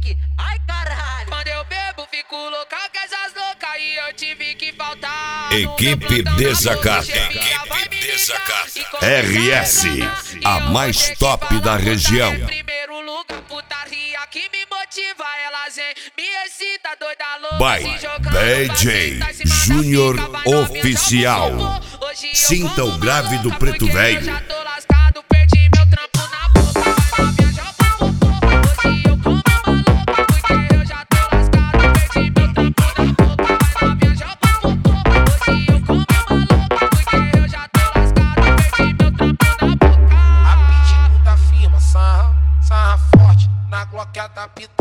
Eric, ai caralho. Quando eu bebo, fico louca com essas loucas e eu tive que faltar. Equipe Desacata. RS, a mais top da região. Primeiro lugar, putaria que me motiva, elas vem, me excita, doida louca. By DJ Júnior Oficial. Sinta o grave do preto velho. Já tô lascado, perdi meu trampo na boca. Vai viajar pro popô. Hoje eu como uma louca, porque eu já tô lascado, perdi meu trampo na boca. Vai viajar pro popô. Hoje eu como uma louca, porque eu já tô lascado, perdi meu trampo na boca. A pedido da firma, sarra forte, na glock da pita.